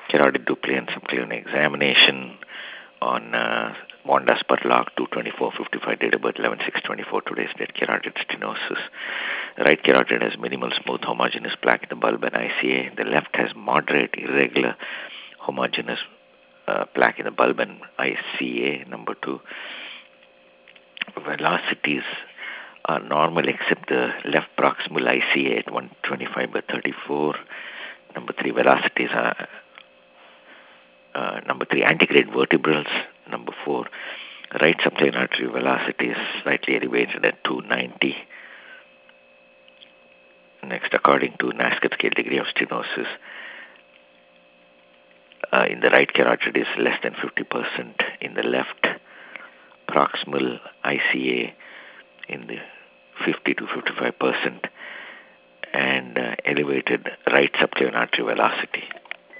carotid Doppler and subclavian examination on Wanda Spurlock, 22455, date of birth 11/6/24, today's date, carotid stenosis. Right carotid has minimal smooth homogeneous plaque in the bulb and ICA. The left has moderate irregular homogeneous plaque in the bulb and ICA. Number 2, velocities are normal except the left proximal ICA at 125/34. Number 3, velocities are number 3, antegrade vertebrals. Number 4, right subclavian artery velocity is slightly elevated at 290. Next, according to NASCAR scale degree of stenosis, in the right carotid is less than 50%. In the left proximal ICA in the 50 to 55%, and elevated right subclavian artery velocity.